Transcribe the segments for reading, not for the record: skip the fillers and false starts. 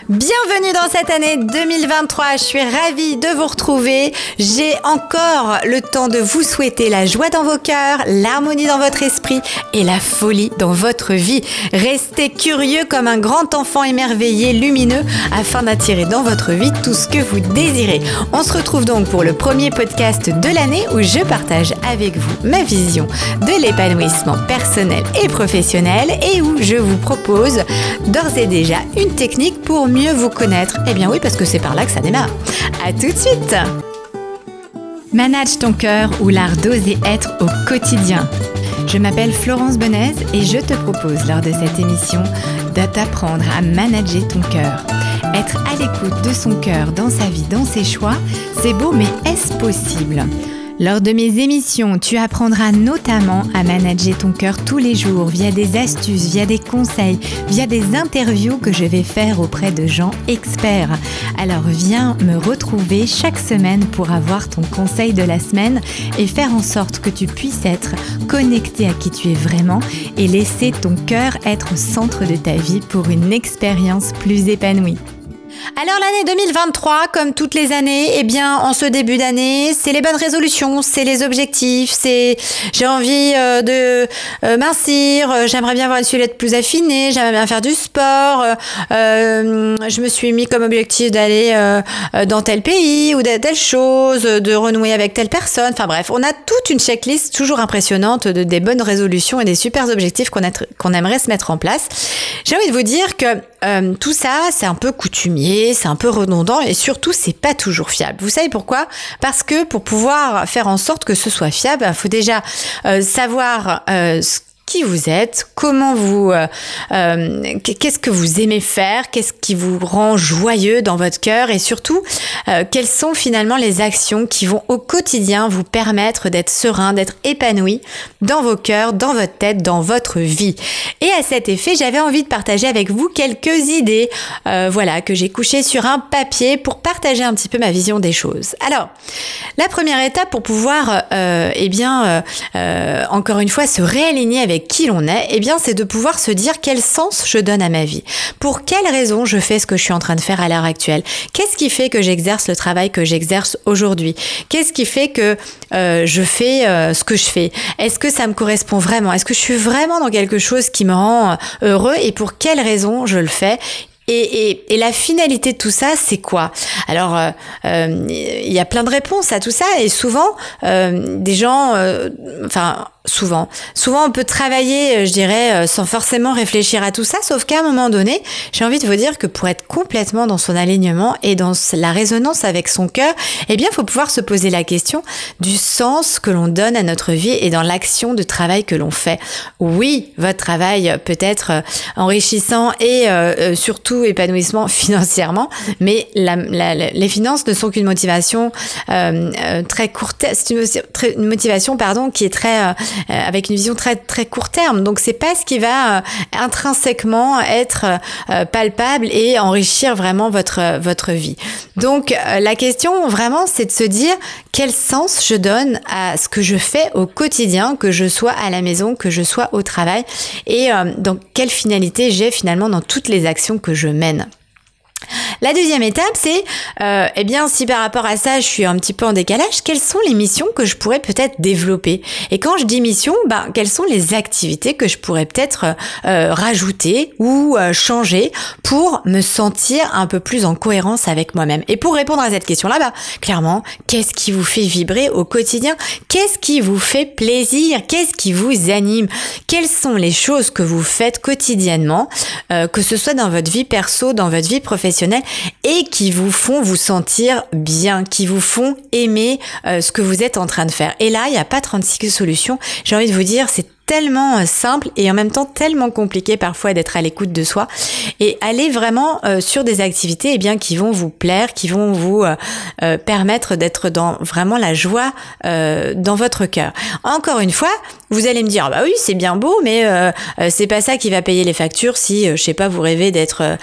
Bienvenue dans cette année 2023, je suis ravie de vous retrouver. J'ai encore le temps de vous souhaiter la joie dans vos cœurs, l'harmonie dans votre esprit et la folie dans votre vie. Restez curieux comme un grand enfant émerveillé, lumineux, afin d'attirer dans votre vie tout ce que vous désirez. On se retrouve donc pour le premier podcast de l'année où je partage avec vous ma vision de l'épanouissement personnel et professionnel et où je vous propose d'ores et déjà une technique pour mieux vous connaître. Eh bien oui, parce que c'est par là que ça démarre. À tout de suite. Manage ton cœur ou l'art d'oser être au quotidien. Je m'appelle Florence Benez et je te propose lors de cette émission de t'apprendre à manager ton cœur. Être à l'écoute de son cœur dans sa vie, dans ses choix, c'est beau, mais est-ce possible ? Lors de mes émissions, tu apprendras notamment à manager ton cœur tous les jours via des astuces, via des conseils, via des interviews que je vais faire auprès de gens experts. Alors viens me retrouver chaque semaine pour avoir ton conseil de la semaine et faire en sorte que tu puisses être connecté à qui tu es vraiment et laisser ton cœur être au centre de ta vie pour une expérience plus épanouie. Alors l'année 2023, comme toutes les années, eh bien en ce début d'année, c'est les bonnes résolutions, c'est les objectifs, c'est j'ai envie de mincir, j'aimerais bien avoir une silhouette plus affinée, j'aimerais bien faire du sport, je me suis mis comme objectif d'aller dans tel pays ou telle chose, de renouer avec telle personne, enfin bref, on a toute une checklist toujours impressionnante des bonnes résolutions et des super objectifs qu'on aimerait se mettre en place. J'ai envie de vous dire que tout ça, c'est un peu coutumier, c'est un peu redondant et surtout, c'est pas toujours fiable. Vous savez pourquoi ? Parce que pour pouvoir faire en sorte que ce soit fiable, il faut déjà savoir qui vous êtes, comment vous, qu'est-ce que vous aimez faire, qu'est-ce qui vous rend joyeux dans votre cœur et surtout, quelles sont finalement les actions qui vont au quotidien vous permettre d'être serein, d'être épanoui dans vos cœurs, dans votre tête, dans votre vie. Et à cet effet, j'avais envie de partager avec vous quelques idées, que j'ai couchées sur un papier pour partager un petit peu ma vision des choses. Alors, la première étape pour pouvoir, encore une fois, se réaligner avec qui l'on est, eh bien, c'est de pouvoir se dire quel sens je donne à ma vie. Pour quelles raisons je fais ce que je suis en train de faire à l'heure actuelle? Qu'est-ce qui fait que j'exerce le travail que j'exerce aujourd'hui? Qu'est-ce qui fait que je fais ce que je fais? Est-ce que ça me correspond vraiment? Est-ce que je suis vraiment dans quelque chose qui me rend heureux et pour quelles raisons je le fais? Et la finalité de tout ça, c'est quoi? Alors, il y a plein de réponses à tout ça et souvent, des gens, souvent on peut travailler, je dirais, sans forcément réfléchir à tout ça, sauf qu'à un moment donné, j'ai envie de vous dire que pour être complètement dans son alignement et dans la résonance avec son cœur, eh bien, il faut pouvoir se poser la question du sens que l'on donne à notre vie et dans l'action de travail que l'on fait. Oui, votre travail peut être enrichissant et surtout épanouissement financièrement, mais les finances ne sont qu'une motivation très courte, c'est une motivation qui est très avec une vision très très court terme. Donc c'est pas ce qui va intrinsèquement être palpable et enrichir vraiment votre vie. Donc la question vraiment, c'est de se dire quel sens je donne à ce que je fais au quotidien, que je sois à la maison, que je sois au travail et donc quelle finalité j'ai finalement dans toutes les actions que je mène. La deuxième étape, c'est, si par rapport à ça, je suis un petit peu en décalage, quelles sont les missions que je pourrais peut-être développer? Et quand je dis mission, quelles sont les activités que je pourrais peut-être rajouter ou changer pour me sentir un peu plus en cohérence avec moi-même? Et pour répondre à cette question-là, clairement, qu'est-ce qui vous fait vibrer au quotidien? Qu'est-ce qui vous fait plaisir? Qu'est-ce qui vous anime? Quelles sont les choses que vous faites quotidiennement, que ce soit dans votre vie perso, dans votre vie professionnelle, et qui vous font vous sentir bien, qui vous font aimer ce que vous êtes en train de faire. Et là, il n'y a pas 36 solutions. J'ai envie de vous dire, c'est tellement simple et en même temps tellement compliqué parfois d'être à l'écoute de soi et aller vraiment sur des activités qui vont vous plaire, qui vont vous permettre d'être dans vraiment la joie dans votre cœur. Encore une fois, vous allez me dire oui, c'est bien beau, mais c'est pas ça qui va payer les factures si je sais pas, vous rêvez d'être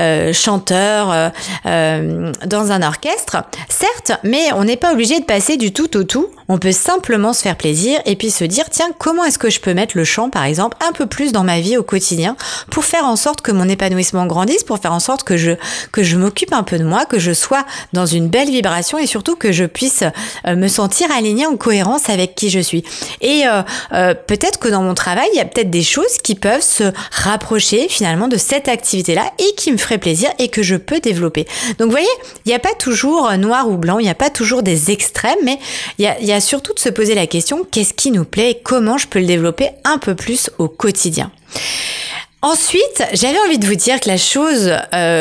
chanteur dans un orchestre. Certes, mais on n'est pas obligé de passer du tout au tout. On peut simplement se faire plaisir et puis se dire tiens, comment est-ce que je peux peux mettre le chant, par exemple, un peu plus dans ma vie au quotidien pour faire en sorte que mon épanouissement grandisse, pour faire en sorte que je m'occupe un peu de moi, que je sois dans une belle vibration et surtout que je puisse me sentir alignée en cohérence avec qui je suis. Et peut-être que dans mon travail, il y a peut-être des choses qui peuvent se rapprocher finalement de cette activité-là et qui me ferait plaisir et que je peux développer. Donc vous voyez, il n'y a pas toujours noir ou blanc, il n'y a pas toujours des extrêmes, mais il y a surtout de se poser la question, qu'est-ce qui nous plaît et comment je peux le développer un peu plus au quotidien. Ensuite, j'avais envie de vous dire que la chose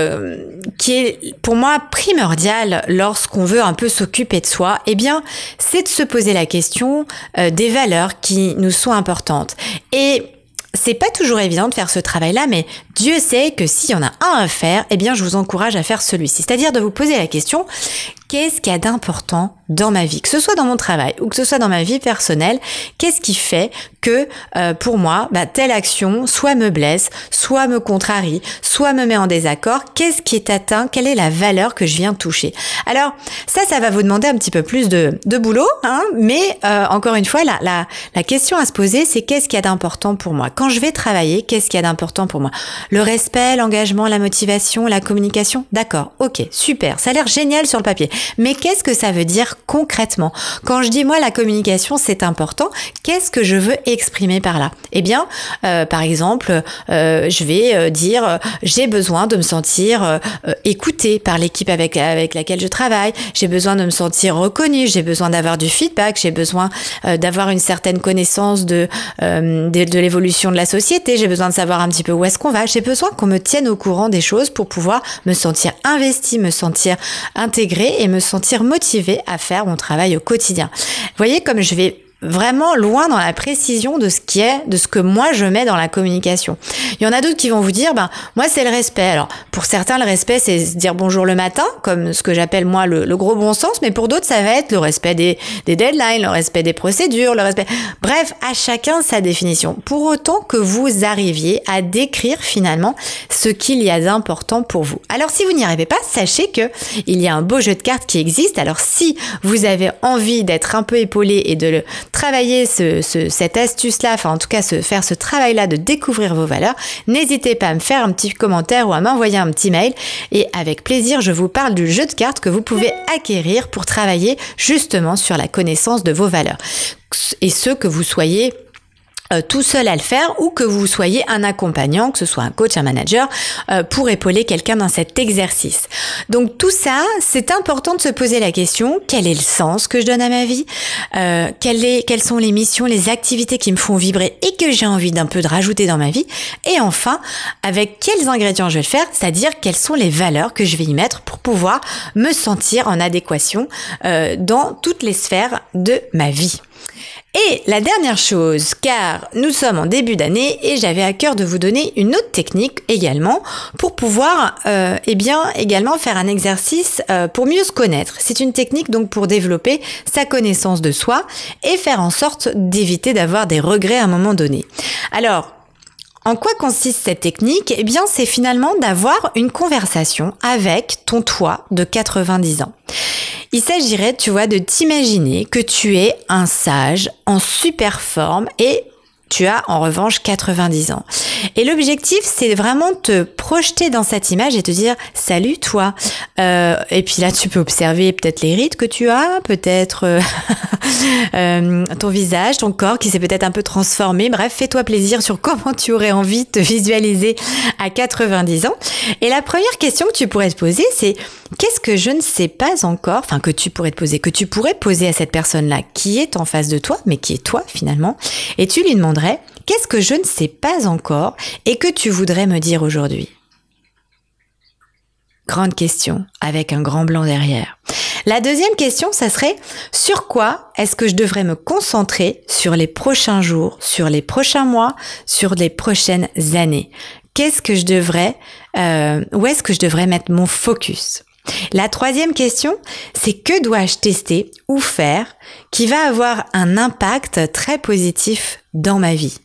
qui est pour moi primordiale lorsqu'on veut un peu s'occuper de soi, eh bien, c'est de se poser la question des valeurs qui nous sont importantes. Et c'est pas toujours évident de faire ce travail-là, mais Dieu sait que s'il y en a un à faire, eh bien, je vous encourage à faire celui-ci. C'est-à-dire de vous poser la question, qu'est-ce qu'il y a d'important dans ma vie, que ce soit dans mon travail ou que ce soit dans ma vie personnelle, qu'est-ce qui fait que pour moi, telle action soit me blesse, soit me contrarie, soit me met en désaccord, qu'est-ce qui est atteint, quelle est la valeur que je viens toucher. Alors ça va vous demander un petit peu plus de boulot, mais encore une fois, la question à se poser, c'est qu'est-ce qu'il y a d'important pour moi. Quand je vais travailler, qu'est-ce qu'il y a d'important pour moi? Le respect, l'engagement, la motivation, la communication, d'accord, ok, super, ça a l'air génial sur le papier. Mais qu'est-ce que ça veut dire concrètement? Quand je dis moi la communication c'est important, qu'est-ce que je veux exprimer par là? Eh bien, par exemple, je vais dire j'ai besoin de me sentir écoutée par l'équipe avec laquelle je travaille, j'ai besoin de me sentir reconnue, j'ai besoin d'avoir du feedback, j'ai besoin d'avoir une certaine connaissance de l'évolution de la société, j'ai besoin de savoir un petit peu où est-ce qu'on va, j'ai besoin qu'on me tienne au courant des choses pour pouvoir me sentir investie, me sentir intégrée et me sentir motivée à faire mon travail au quotidien. Vous voyez comme je vais vraiment loin dans la précision de ce que moi je mets dans la communication. Il y en a d'autres qui vont vous dire, moi c'est le respect. Alors, pour certains, le respect c'est se dire bonjour le matin, comme ce que j'appelle moi le gros bon sens, mais pour d'autres, ça va être le respect des deadlines, le respect des procédures, le respect... Bref, à chacun sa définition. Pour autant que vous arriviez à décrire finalement ce qu'il y a d'important pour vous. Alors, si vous n'y arrivez pas, sachez que il y a un beau jeu de cartes qui existe. Alors, si vous avez envie d'être un peu épaulé et de travailler cette astuce-là, enfin en tout cas faire ce travail-là de découvrir vos valeurs, n'hésitez pas à me faire un petit commentaire ou à m'envoyer un petit mail et avec plaisir, je vous parle du jeu de cartes que vous pouvez acquérir pour travailler justement sur la connaissance de vos valeurs. Et ce que vous soyez tout seul à le faire ou que vous soyez un accompagnant, que ce soit un coach, un manager, pour épauler quelqu'un dans cet exercice. Donc tout ça, c'est important de se poser la question, quel est le sens que je donne à ma vie? Quelles sont les missions, les activités qui me font vibrer et que j'ai envie d'un peu de rajouter dans ma vie? Et enfin, avec quels ingrédients je vais le faire, c'est-à-dire quelles sont les valeurs que je vais y mettre pour pouvoir me sentir en adéquation dans toutes les sphères de ma vie. Et la dernière chose, car nous sommes en début d'année et j'avais à cœur de vous donner une autre technique également pour pouvoir également faire un exercice pour mieux se connaître. C'est une technique donc pour développer sa connaissance de soi et faire en sorte d'éviter d'avoir des regrets à un moment donné. Alors, en quoi consiste cette technique? Eh bien, c'est finalement d'avoir une conversation avec ton toi de 90 ans. Il s'agirait, tu vois, de t'imaginer que tu es un sage en super forme et tu as en revanche 90 ans. Et l'objectif, c'est vraiment de te projeter dans cette image et te dire « Salut toi !» Et puis là, tu peux observer peut-être les rides que tu as, peut-être ton visage, ton corps qui s'est peut-être un peu transformé. Bref, fais-toi plaisir sur comment tu aurais envie de te visualiser à 90 ans. Et la première question que tu pourrais te poser, c'est « Qu'est-ce que je ne sais pas encore ?» Enfin, que tu pourrais poser à cette personne-là qui est en face de toi, mais qui est toi finalement. Et tu lui demanderais « Qu'est-ce que je ne sais pas encore et que tu voudrais me dire aujourd'hui ?» Grande question, avec un grand blanc derrière. La deuxième question, ça serait « Sur quoi est-ce que je devrais me concentrer sur les prochains jours, sur les prochains mois, sur les prochaines années ?» Qu'est-ce que je devrais, où est-ce que je devrais mettre mon focus ? La troisième question, c'est que dois-je tester ou faire qui va avoir un impact très positif dans ma vie?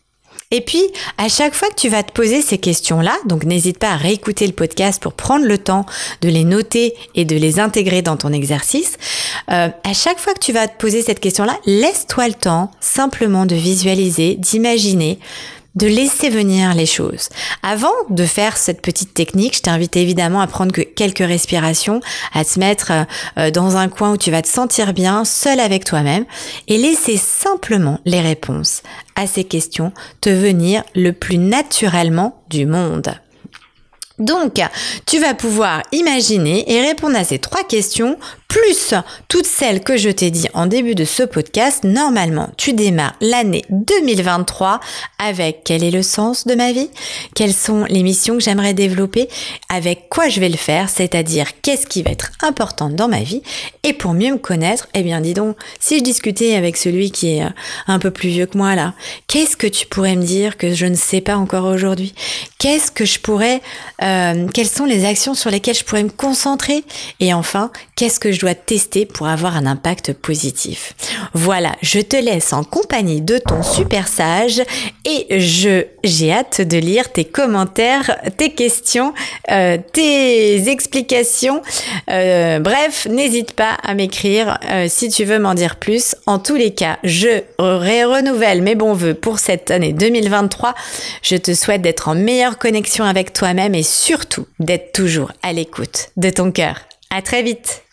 Et puis, à chaque fois que tu vas te poser ces questions-là, donc n'hésite pas à réécouter le podcast pour prendre le temps de les noter et de les intégrer dans ton exercice. À chaque fois que tu vas te poser cette question-là, laisse-toi le temps simplement de visualiser, d'imaginer, de laisser venir les choses. Avant de faire cette petite technique, je t'invite évidemment à prendre quelques respirations, à te mettre dans un coin où tu vas te sentir bien, seul avec toi-même, et laisser simplement les réponses à ces questions te venir le plus naturellement du monde. Donc, tu vas pouvoir imaginer et répondre à ces 3 questions, plus toutes celles que je t'ai dit en début de ce podcast. Normalement, tu démarres l'année 2023 avec quel est le sens de ma vie? Quelles sont les missions que j'aimerais développer? Avec quoi je vais le faire? C'est-à-dire, qu'est-ce qui va être important dans ma vie? Et pour mieux me connaître, eh bien, dis donc, si je discutais avec celui qui est un peu plus vieux que moi là, qu'est-ce que tu pourrais me dire que je ne sais pas encore aujourd'hui? Qu'est-ce que je pourrais... quelles sont les actions sur lesquelles je pourrais me concentrer? Et enfin, qu'est-ce que je dois tester pour avoir un impact positif? Voilà, je te laisse en compagnie de ton super sage et j'ai hâte de lire tes commentaires, tes questions, tes explications. Bref, n'hésite pas à m'écrire si tu veux m'en dire plus. En tous les cas, je renouvelle mes bons vœux pour cette année 2023. Je te souhaite d'être en meilleure connexion avec toi-même et surtout d'être toujours à l'écoute de ton cœur. À très vite!